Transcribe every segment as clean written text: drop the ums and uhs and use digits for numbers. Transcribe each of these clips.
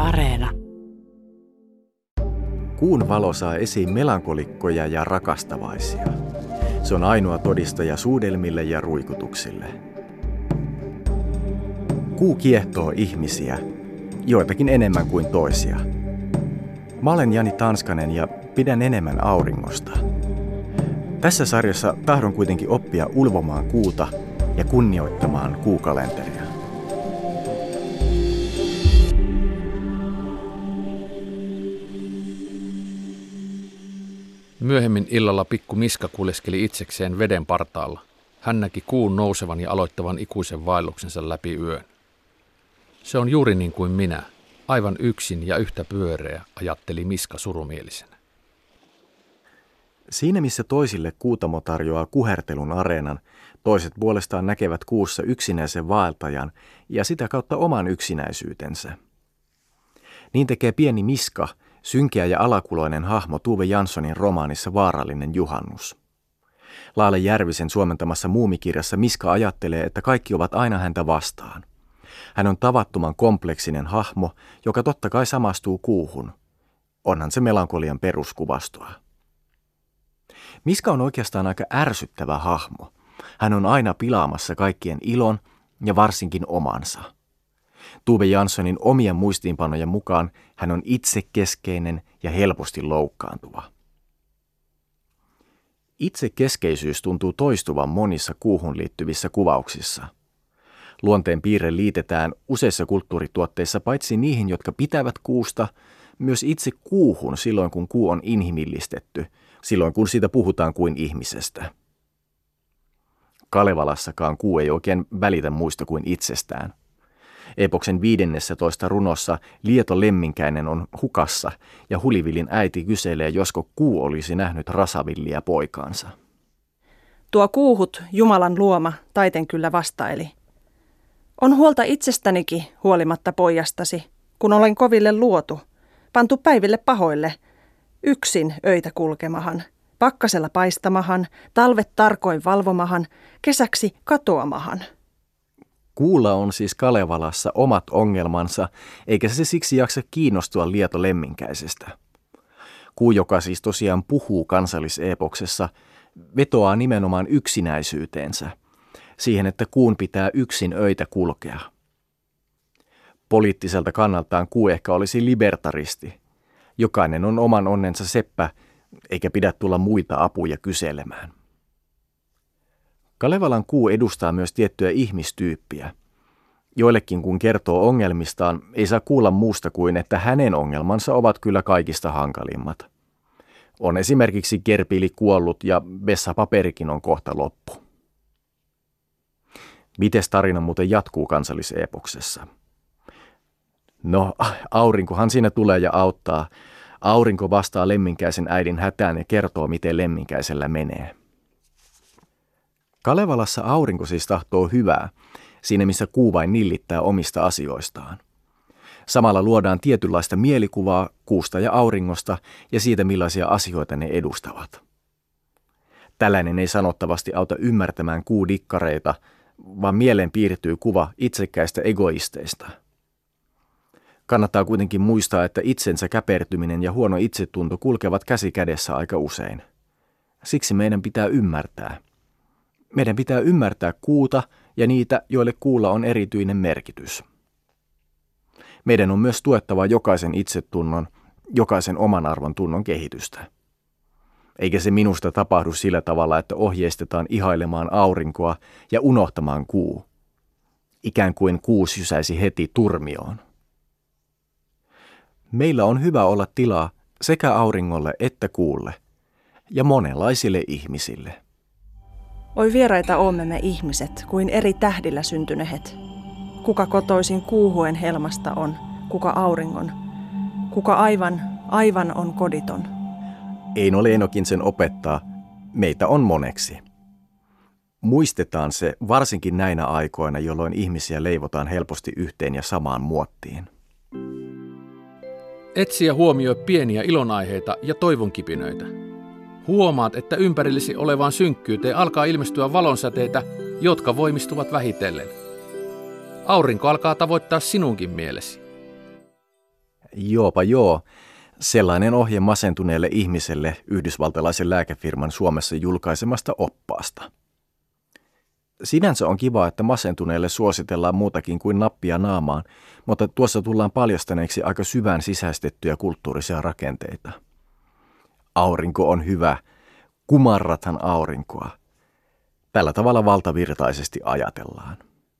Areena. Kuun valo saa esiin melankolikkoja ja rakastavaisia. Se on ainoa todistaja suudelmille ja ruikutuksille. Kuu kiehtoo ihmisiä, joitakin enemmän kuin toisia. Mä olen Jani Tanskanen ja pidän enemmän auringosta. Tässä sarjassa tahdon kuitenkin oppia ulvomaan kuuta ja kunnioittamaan kuukalenteria. Myöhemmin illalla pikku Miska kuljeskeli itsekseen veden partaalla. Hän näki kuun nousevan ja aloittavan ikuisen vaelluksensa läpi yön. Se on juuri niin kuin minä, aivan yksin ja yhtä pyöreä, ajatteli Miska surumielisenä. Siinä missä toisille kuutamo tarjoaa kuhertelun areenan, toiset puolestaan näkevät kuussa yksinäisen vaeltajan ja sitä kautta oman yksinäisyytensä. Niin tekee pieni Miska, synkeä ja alakuloinen hahmo Tove Janssonin romaanissa Vaarallinen juhannus. Laale Järvisen suomentamassa Muumikirjassa Miska ajattelee, että kaikki ovat aina häntä vastaan. Hän on tavattoman kompleksinen hahmo, joka totta kai samastuu kuuhun. Onhan se melankolian peruskuvastoa. Miska on oikeastaan aika ärsyttävä hahmo. Hän on aina pilaamassa kaikkien ilon ja varsinkin omansa. Tove Janssonin omien muistiinpanojen mukaan hän on itsekeskeinen ja helposti loukkaantuva. Itsekeskeisyys tuntuu toistuvan monissa kuuhun liittyvissä kuvauksissa. Luonteen piirre liitetään useissa kulttuurituotteissa paitsi niihin, jotka pitävät kuusta, myös itse kuuhun silloin, kun kuu on inhimillistetty, silloin kun siitä puhutaan kuin ihmisestä. Kalevalassakaan kuu ei oikein välitä muista kuin itsestään. Epoksen 15. runossa Lieto Lemminkäinen on hukassa ja Hulivillin äiti kyselee, josko kuu olisi nähnyt Rasavillia poikaansa. Tuo kuuhut, Jumalan luoma, taiten kyllä vastaili. On huolta itsestänikin huolimatta pojastasi, kun olen koville luotu, pantu päiville pahoille, yksin öitä kulkemahan, pakkasella paistamahan, talvet tarkoin valvomahan, kesäksi katoamahan. Kuulla on siis Kalevalassa omat ongelmansa, eikä se siksi jaksa kiinnostua Lieto Lemminkäisestä. Kuu, joka siis tosiaan puhuu kansalliseepoksessa, vetoaa nimenomaan yksinäisyyteensä, siihen, että kuun pitää yksin öitä kulkea. Poliittiselta kannaltaan kuu ehkä olisi libertaristi. Jokainen on oman onnensa seppä, eikä pidä tulla muita apuja kyselemään. Kalevalan kuu edustaa myös tiettyä ihmistyyppiä. Joillekin kun kertoo ongelmistaan, ei saa kuulla muusta kuin, että hänen ongelmansa ovat kyllä kaikista hankalimmat. On esimerkiksi gerbiili kuollut ja vessapaperikin on kohta loppu. Mites tarina muuten jatkuu kansalliseepoksessa? No, aurinkohan siinä tulee ja auttaa. Aurinko vastaa Lemminkäisen äidin hätään ja kertoo, miten Lemminkäisellä menee. Kalevalassa aurinko siis tahtoo hyvää, siinä missä kuu vain nillittää omista asioistaan. Samalla luodaan tietynlaista mielikuvaa kuusta ja auringosta ja siitä, millaisia asioita ne edustavat. Tällainen ei sanottavasti auta ymmärtämään kuudikkareita, vaan mieleen piirtyy kuva itsekkäistä egoisteista. Kannattaa kuitenkin muistaa, että itsensä käpertyminen ja huono itsetunto kulkevat käsi kädessä aika usein. Siksi meidän pitää ymmärtää. Meidän pitää ymmärtää kuuta ja niitä, joille kuulla on erityinen merkitys. Meidän on myös tuettava jokaisen itsetunnon, jokaisen oman arvon tunnon kehitystä. Eikä se minusta tapahdu sillä tavalla, että ohjeistetaan ihailemaan aurinkoa ja unohtamaan kuu. Ikään kuin kuu sysäisi heti turmioon. Meillä on hyvä olla tilaa sekä auringolle että kuulle ja monenlaisille ihmisille. Oi vieraita oomme me ihmiset, kuin eri tähdillä syntyneet. Kuka kotoisin kuuhuen helmasta on, kuka auringon, kuka aivan on koditon. Eino Leinokin sen opettaa, meitä on moneksi. Muistetaan se varsinkin näinä aikoina, jolloin ihmisiä leivotaan helposti yhteen ja samaan muottiin. Etsi ja huomioi pieniä ilonaiheita ja toivonkipinöitä. Huomaat, että ympärillesi olevaan synkkyyteen alkaa ilmestyä valonsäteitä, jotka voimistuvat vähitellen. Aurinko alkaa tavoittaa sinunkin mielesi. Joopa joo. Sellainen ohje masentuneelle ihmiselle yhdysvaltalaisen lääkefirman Suomessa julkaisemasta oppaasta. Sinänsä on kiva, että masentuneelle suositellaan muutakin kuin nappia naamaan, mutta tuossa tullaan paljastaneeksi aika syvään sisäistettyjä kulttuurisia rakenteita. Aurinko on hyvä, kumarrathan aurinkoa. Tällä tavalla valtavirtaisesti ajatellaan.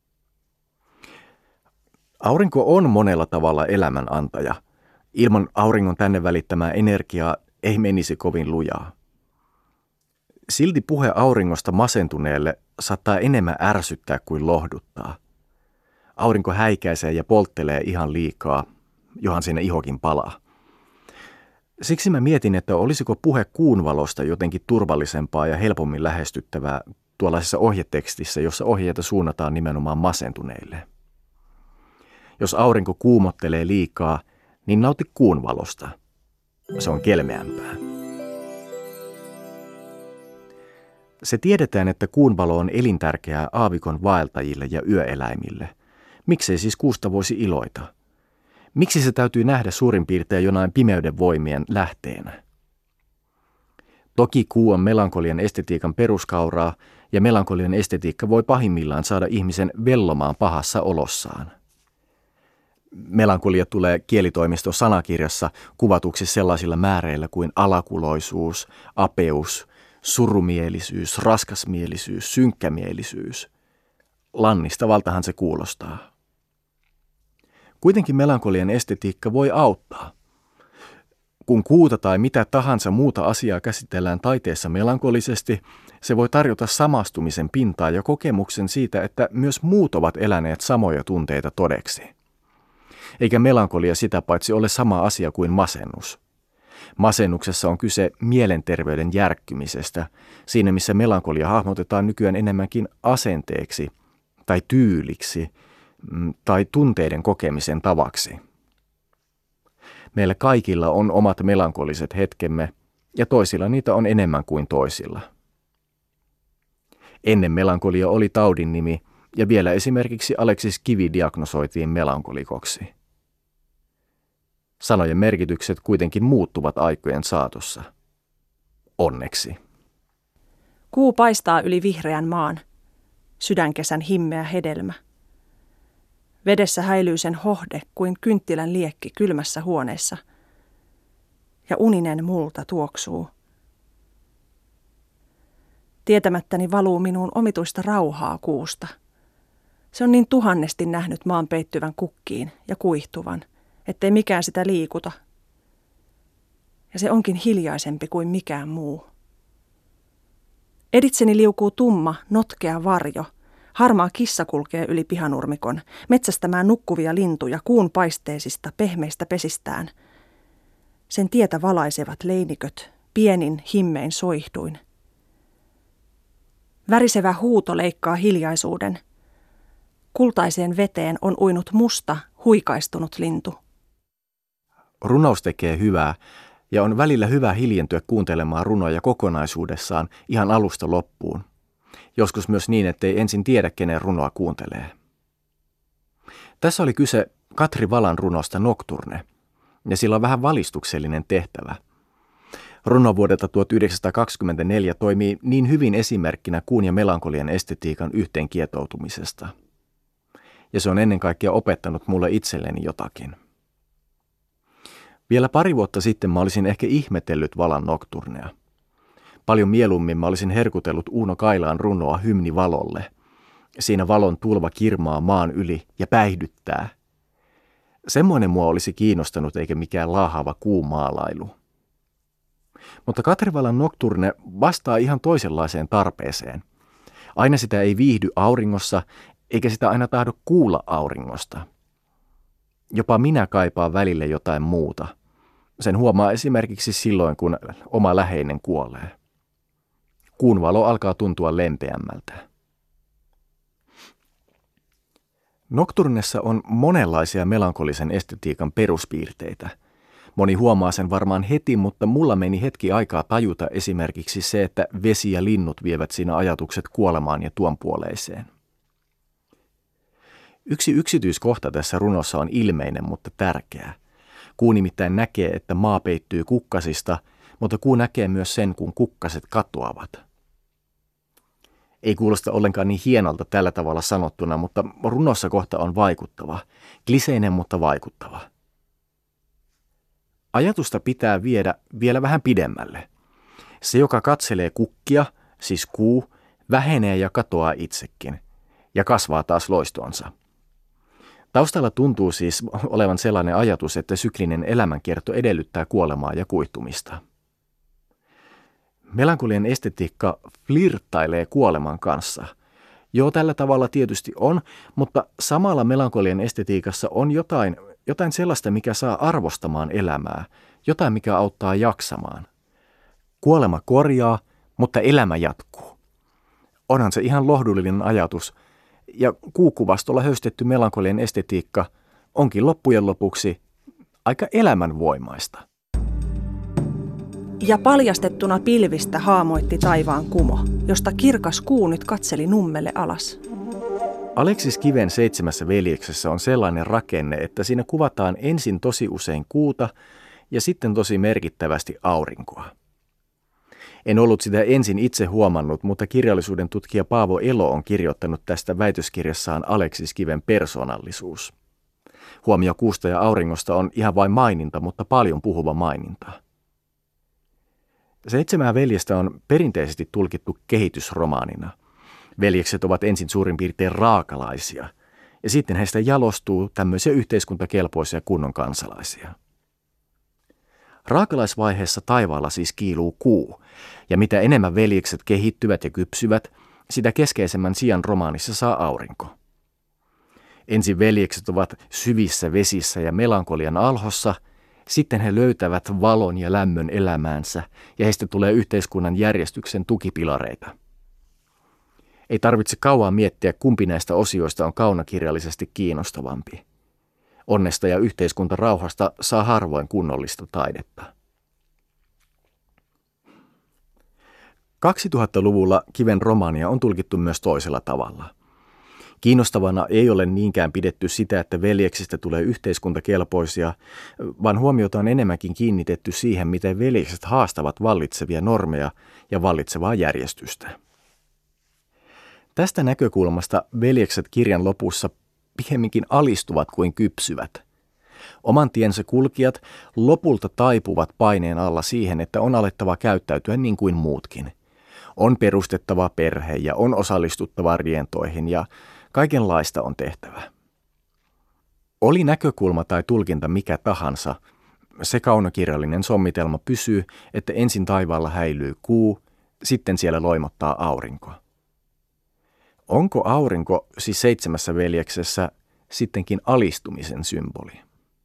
Aurinko on monella tavalla elämänantaja. Ilman auringon tänne välittämää energiaa ei menisi kovin lujaa. Silti puhe auringosta masentuneelle saattaa enemmän ärsyttää kuin lohduttaa. Aurinko häikäisee ja polttelee ihan liikaa, johan siinä ihokin palaa. Siksi mä mietin, että olisiko puhe kuun valosta jotenkin turvallisempaa ja helpommin lähestyttävää tuollaisessa ohjetekstissä, jossa ohjeita suunnataan nimenomaan masentuneille. Jos aurinko kuumottelee liikaa, niin nauti kuun valosta. Se on kelmeämpää. Se tiedetään, että kuun valo on elintärkeää aavikon vaeltajille ja yöeläimille. Miksei siis kuusta voisi iloita? Miksi se täytyy nähdä suurin piirtein jonain pimeyden voimien lähteenä? Toki kuu on melankolian estetiikan peruskauraa, ja melankolian estetiikka voi pahimmillaan saada ihmisen vellomaan pahassa olossaan. Melankolia tulee kielitoimiston sanakirjassa kuvatuksi sellaisilla määreillä kuin alakuloisuus, apeus, surumielisyys, raskasmielisyys, synkkämielisyys. Lannistavaltahan se kuulostaa. Kuitenkin melankolian estetiikka voi auttaa. Kun kuuta tai mitä tahansa muuta asiaa käsitellään taiteessa melankolisesti, se voi tarjota samastumisen pintaa ja kokemuksen siitä, että myös muut ovat eläneet samoja tunteita todeksi. Eikä melankolia sitä paitsi ole sama asia kuin masennus. Masennuksessa on kyse mielenterveyden järkkymisestä, siinä missä melankolia hahmotetaan nykyään enemmänkin asenteeksi tai tyyliksi tai tunteiden kokemisen tavaksi. Meillä kaikilla on omat melankoliset hetkemme ja toisilla niitä on enemmän kuin toisilla. Ennen melankolia oli taudin nimi ja vielä esimerkiksi Aleksis Kivi diagnosoitiin melankolikoksi. Sanojen merkitykset kuitenkin muuttuvat aikojen saatossa. Onneksi. Kuu paistaa yli vihreän maan. Sydänkesän himmeä hedelmä. Vedessä häilyy sen hohde kuin kynttilän liekki kylmässä huoneessa. Ja uninen multa tuoksuu. Tietämättäni valuu minuun omituista rauhaa kuusta. Se on niin tuhannesti nähnyt maan peittyvän kukkiin ja kuihtuvan, ettei mikään sitä liikuta. Ja se onkin hiljaisempi kuin mikään muu. Editseni liukuu tumma, notkea varjo. Harmaa kissa kulkee yli pihanurmikon, metsästämään nukkuvia lintuja kuun paisteisista pehmeistä pesistään. Sen tietä valaisevat leiniköt, pienin himmein soihduin. Värisevä huuto leikkaa hiljaisuuden. Kultaiseen veteen on uinut musta, huikaistunut lintu. Runous tekee hyvää, ja on välillä hyvä hiljentyä kuuntelemaan runoja kokonaisuudessaan ihan alusta loppuun. Joskus myös niin, ettei ensin tiedä, kenen runoa kuuntelee. Tässä oli kyse Katri Valan runosta Nocturne, ja sillä on vähän valistuksellinen tehtävä. Runo vuodelta 1924 toimii niin hyvin esimerkkinä kuun ja melankolian estetiikan yhteen kietoutumisesta. Ja se on ennen kaikkea opettanut mulle itselleni jotakin. Vielä pari vuotta sitten mä olisin ehkä ihmetellyt Valan Nocturnea. Paljon mieluummin mä olisin herkutellut Uuno Kailaan runoa Hymni valolle. Siinä valon tulva kirmaa maan yli ja päihdyttää. Semmoinen mua olisi kiinnostanut eikä mikään laahaava kuumaalailu. Mutta Katri Valan Nocturne vastaa ihan toisenlaiseen tarpeeseen. Aina sitä ei viihdy auringossa, eikä sitä aina tahdo kuulla auringosta. Jopa minä kaipaan välille jotain muuta. Sen huomaa esimerkiksi silloin, kun oma läheinen kuolee. Kuun valo alkaa tuntua lempeämmältä. Nocturnessa on monenlaisia melankolisen estetiikan peruspiirteitä. Moni huomaa sen varmaan heti, mutta mulla meni hetki aikaa tajuta esimerkiksi se, että vesi ja linnut vievät siinä ajatukset kuolemaan ja tuon puoleiseen. Yksi yksityiskohta tässä runossa on ilmeinen, mutta tärkeä. Kuu nimittäin näkee, että maa peittyy kukkasista, mutta kuu näkee myös sen, kun kukkaset katoavat. Ei kuulosta ollenkaan niin hienolta tällä tavalla sanottuna, mutta runossa kohta on vaikuttava. Kliseinen, mutta vaikuttava. Ajatusta pitää viedä vielä vähän pidemmälle. Se, joka katselee kukkia, siis kuu, vähenee ja katoaa itsekin, ja kasvaa taas loistoonsa. Taustalla tuntuu siis olevan sellainen ajatus, että syklinen elämänkierto edellyttää kuolemaa ja kuihtumista. Melankolian estetiikka flirttailee kuoleman kanssa. Joo, tällä tavalla tietysti on, mutta samalla melankolian estetiikassa on jotain sellaista, mikä saa arvostamaan elämää, jotain, mikä auttaa jaksamaan. Kuolema korjaa, mutta elämä jatkuu. Onhan se ihan lohdullinen ajatus, ja kuukuvastolla höystetty melankolian estetiikka onkin loppujen lopuksi aika elämänvoimaista. Ja paljastettuna pilvistä haamoitti taivaan kumo, josta kirkas kuu nyt katseli nummelle alas. Aleksis Kiven 7 veljeksessä on sellainen rakenne, että siinä kuvataan ensin tosi usein kuuta ja sitten tosi merkittävästi aurinkoa. En ollut sitä ensin itse huomannut, mutta kirjallisuuden tutkija Paavo Elo on kirjoittanut tästä väitöskirjassaan Aleksis Kiven persoonallisuus. Huomio kuusta ja auringosta on ihan vain maininta, mutta paljon puhuva maininta. 7 veljestä on perinteisesti tulkittu kehitysromaanina. Veljekset ovat ensin suurin piirtein raakalaisia, ja sitten heistä jalostuu tämmöisiä yhteiskuntakelpoisia kunnon kansalaisia. Raakalaisvaiheessa taivaalla siis kiiluu kuu, ja mitä enemmän veljekset kehittyvät ja kypsyvät, sitä keskeisemmän sijan romaanissa saa aurinko. Ensin veljekset ovat syvissä vesissä ja melankolian alhossa, sitten he löytävät valon ja lämmön elämäänsä, ja heistä tulee yhteiskunnan järjestyksen tukipilareita. Ei tarvitse kauan miettiä, kumpi näistä osioista on kaunokirjallisesti kiinnostavampi. Onnesta ja yhteiskuntarauhasta saa harvoin kunnollista taidetta. 2000-luvulla Kiven romaania on tulkittu myös toisella tavalla. Kiinnostavana ei ole niinkään pidetty sitä, että veljeksistä tulee yhteiskuntakelpoisia, vaan huomiota on enemmänkin kiinnitetty siihen, miten veljekset haastavat vallitsevia normeja ja vallitsevaa järjestystä. Tästä näkökulmasta veljekset kirjan lopussa pikemminkin alistuvat kuin kypsyvät. Oman tiensä kulkijat lopulta taipuvat paineen alla siihen, että on alettava käyttäytyä niin kuin muutkin. On perustettava perhe ja on osallistuttava rientoihin ja kaikenlaista on tehtävä. Oli näkökulma tai tulkinta mikä tahansa, se kaunokirjallinen sommitelma pysyy, että ensin taivaalla häilyy kuu, sitten siellä loimottaa aurinko. Onko aurinko siis 7 veljeksessä sittenkin alistumisen symboli?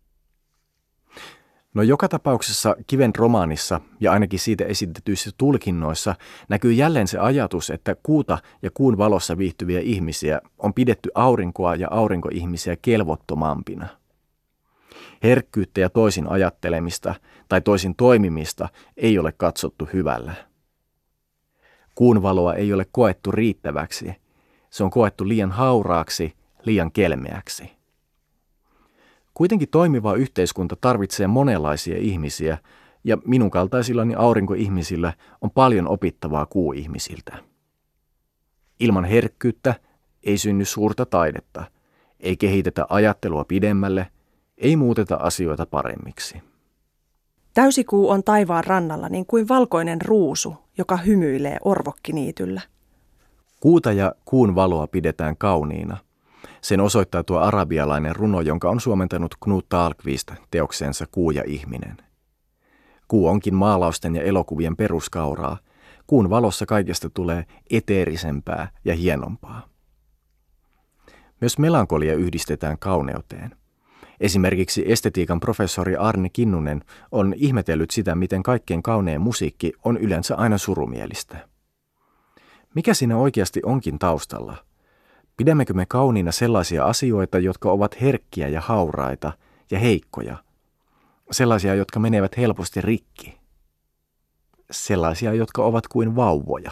No joka tapauksessa Kiven romaanissa ja ainakin siitä esitetyissä tulkinnoissa näkyy jälleen se ajatus, että kuuta ja kuun valossa viihtyviä ihmisiä on pidetty aurinkoa ja aurinkoihmisiä kelvottomampina. Herkkyyttä ja toisin ajattelemista tai toisin toimimista ei ole katsottu hyvällä. Kuun valoa ei ole koettu riittäväksi. Se on koettu liian hauraaksi, liian kelmeäksi. Kuitenkin toimiva yhteiskunta tarvitsee monenlaisia ihmisiä, ja minun kaltaisillani aurinkoihmisillä on paljon opittavaa kuuihmisiltä. Ilman herkkyyttä ei synny suurta taidetta, ei kehitetä ajattelua pidemmälle, ei muuteta asioita paremmiksi. Täysikuu on taivaan rannalla niin kuin valkoinen ruusu, joka hymyilee orvokkiniityllä. Kuuta ja kuun valoa pidetään kauniina. Sen osoittaa tuo arabialainen runo, jonka on suomentanut Knut Dahlqvist teokseensa Kuu ja ihminen. Kuu onkin maalausten ja elokuvien peruskauraa. Kuun valossa kaikesta tulee eteerisempää ja hienompaa. Myös melankolia yhdistetään kauneuteen. Esimerkiksi estetiikan professori Arne Kinnunen on ihmetellyt sitä, miten kaikkein kaunein musiikki on yleensä aina surumielistä. Mikä siinä oikeasti onkin taustalla? Pidämmekö me kauniina sellaisia asioita, jotka ovat herkkiä ja hauraita ja heikkoja? Sellaisia, jotka menevät helposti rikki? Sellaisia, jotka ovat kuin vauvoja?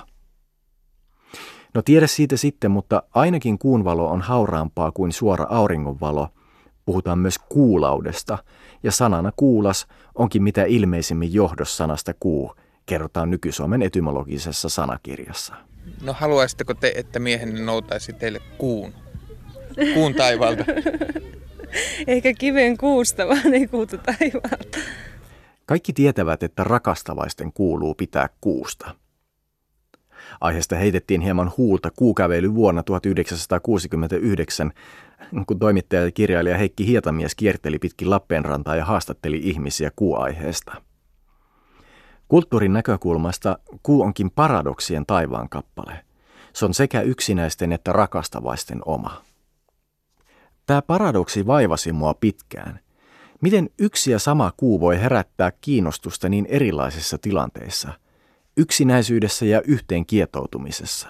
No tiedä siitä sitten, mutta ainakin kuun valo on hauraampaa kuin suora auringonvalo, Puhutaan myös kuulaudesta, ja sanana kuulas onkin mitä ilmeisimmin johdossanasta kuu, kerrotaan Nyky-Suomen etymologisessa sanakirjassa. No haluaisitteko te, että miehenne noutaisi teille kuun taivaalta? Eikä kiven kuusta, vaan ei kuuta taivaalta. Kaikki tietävät, että rakastavaisten kuuluu pitää kuusta. Aiheesta heitettiin hieman huulta kuukävely vuonna 1969, kun toimittaja ja kirjailija Heikki Hietamies kierteli pitkin Lappeenrantaa ja haastatteli ihmisiä kuuaiheesta. Kulttuurin näkökulmasta kuu onkin paradoksien taivaan kappale. Se on sekä yksinäisten että rakastavaisten oma. Tämä paradoksi vaivasi mua pitkään. Miten yksi ja sama kuu voi herättää kiinnostusta niin erilaisissa tilanteissa, yksinäisyydessä ja yhteen kietoutumisessa?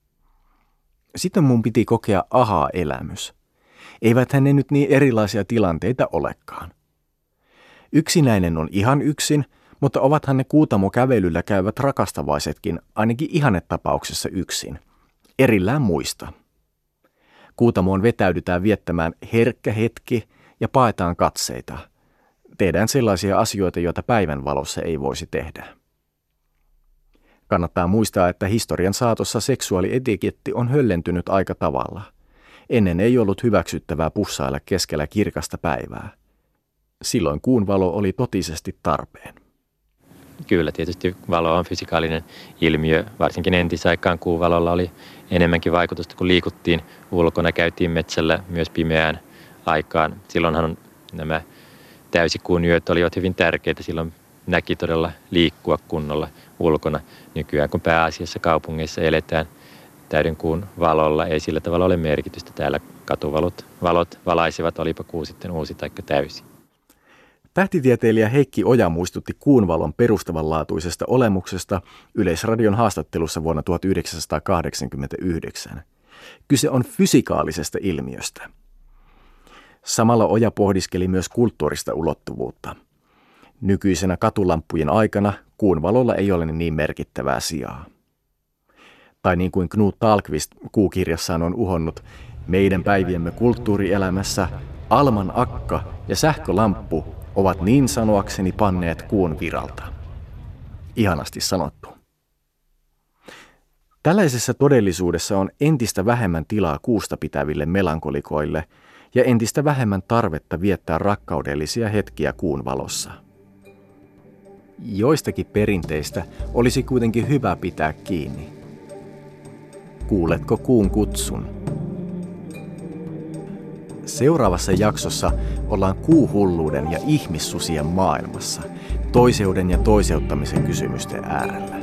Sitten mun piti kokea aha-elämys. Eiväthän ne nyt niin erilaisia tilanteita olekaan. Yksinäinen on ihan yksin, mutta ovathan ne kuutamokävelyllä käyvät rakastavaisetkin ainakin ihannetapauksessa yksin, erillään muista. Kuutamoon vetäydytään viettämään herkkä hetki ja paetaan katseita. Tehdään sellaisia asioita, joita päivänvalossa ei voisi tehdä. Kannattaa muistaa, että historian saatossa seksuaalietiketti on höllentynyt aika tavalla. Ennen ei ollut hyväksyttävää pussailla keskellä kirkasta päivää. Silloin kuun valo oli totisesti tarpeen. Kyllä, tietysti valo on fysikaalinen ilmiö. Varsinkin entisaikaan kuun valolla oli enemmänkin vaikutusta, kun liikuttiin ulkona, käytiin metsällä myös pimeään aikaan. Silloinhan nämä täysikuun yöt olivat hyvin tärkeitä. Silloin näki todella liikkua kunnolla ulkona. Nykyään kun pääasiassa kaupungeissa eletään täyden kuun valolla, ei sillä tavalla ole merkitystä. Täällä valot valaisevat, olipa kuu sitten uusi tai täysi. Tähtitieteilijä Heikki Oja muistutti kuunvalon perustavanlaatuisesta olemuksesta Yleisradion haastattelussa vuonna 1989. Kyse on fysikaalisesta ilmiöstä. Samalla Oja pohdiskeli myös kulttuurista ulottuvuutta. Nykyisenä katulampujen aikana kuunvalolla ei ole niin merkittävää sijaa. Tai niin kuin Knut Dahlqvist kuukirjassaan on uhonnut, meidän päiviemme kulttuurielämässä Alman akka ja sähkölamppu ovat niin sanoakseni panneet kuun viralta. Ihanasti sanottu. Tällaisessa todellisuudessa on entistä vähemmän tilaa kuusta pitäville melankolikoille ja entistä vähemmän tarvetta viettää rakkaudellisia hetkiä kuun valossa. Joistakin perinteistä olisi kuitenkin hyvä pitää kiinni. Kuuletko kuun kutsun? Seuraavassa jaksossa ollaan kuuhulluuden ja ihmissusien maailmassa, toiseuden ja toiseuttamisen kysymysten äärellä.